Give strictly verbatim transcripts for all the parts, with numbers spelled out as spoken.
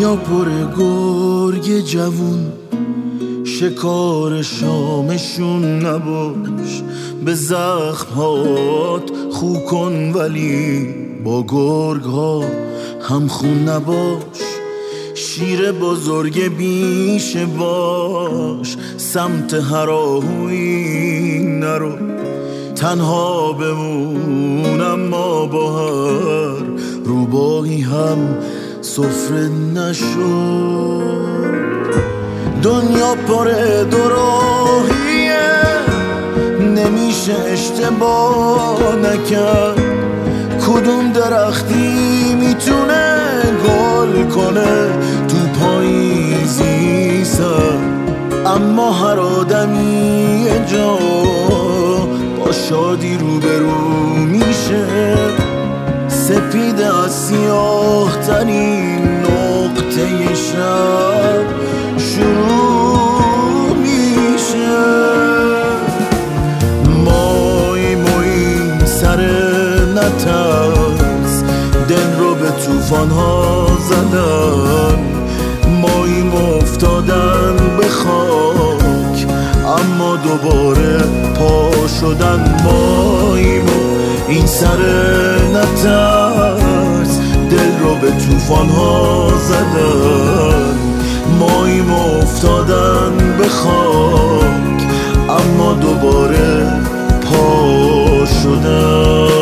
دنیا پر گرگ جوون، شکار شامشون نباش. به زخمات خو کن ولی با گرگ ها هم خون نباش. شیر بزرگ بیشه باش، سمت هراهویی نرو. تنها بمون اما با هر روباهی هم سفره نشو. دنیا پر دوراهیه، نمیشه اشتباه نکرد. کدوم درختی میتونه گل کنه تو پاییزی سر؟ اما هر آدمی یه جا با شادی روبرو میشه. سپید از سیاه ترین نقطه شب شروع میشه. مای مای سر نترس، دل رو به توفان ها زدن. ماییم افتادن به خاک اما دوباره پا شدن. ماییم این سر نترس، دل رو به توفان ها زدن. ماییم افتادن به خاک اما دوباره پا شدن.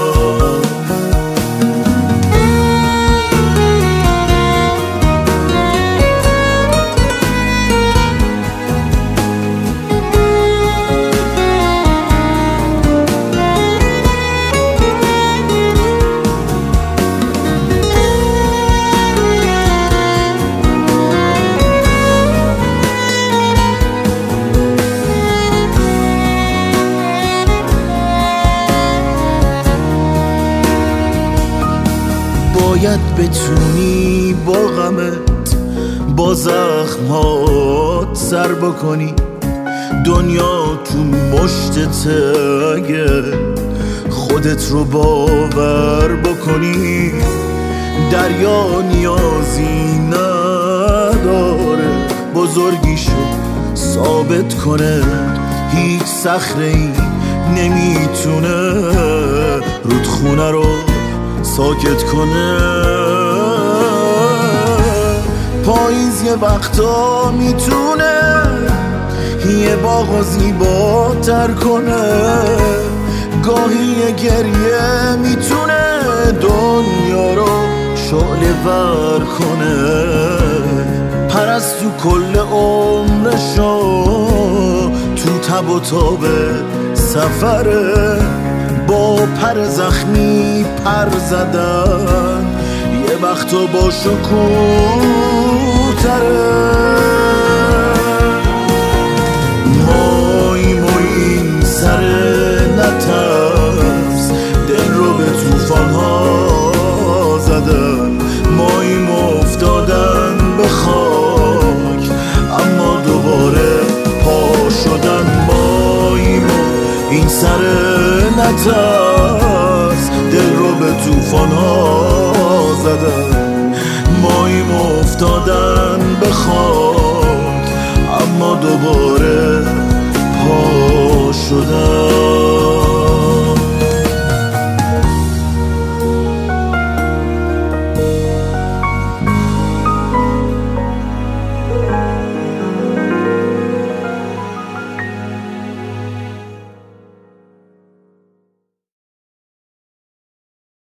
باید بتونی با غمت با زخمات سر بکنی. دنیا تو مشتته اگه خودت رو باور بکنی. دریا نیازی نداره بزرگیشو ثابت کنه. هیچ صخره‌ای نمیتونه رودخونه رو ساکت کنه. پاییز یه وقتا میتونه یه باغ زیباتر کنه. گاهی یه گریه میتونه دنیا رو شعله ور کنه. پرستو کل عمرشو تو تب و تاب سفره. با پر زخمی پر زدن یه وقتا با شکوه تره. مای مای سر نترس، دل رو به توفان ها زدن. ماییم افتادن به خاک اما دوباره پا شدن. ماییم این سر نترس، دل رو به توفان ها زدن. ماییم افتادن به خاک اما دوباره پا شدن.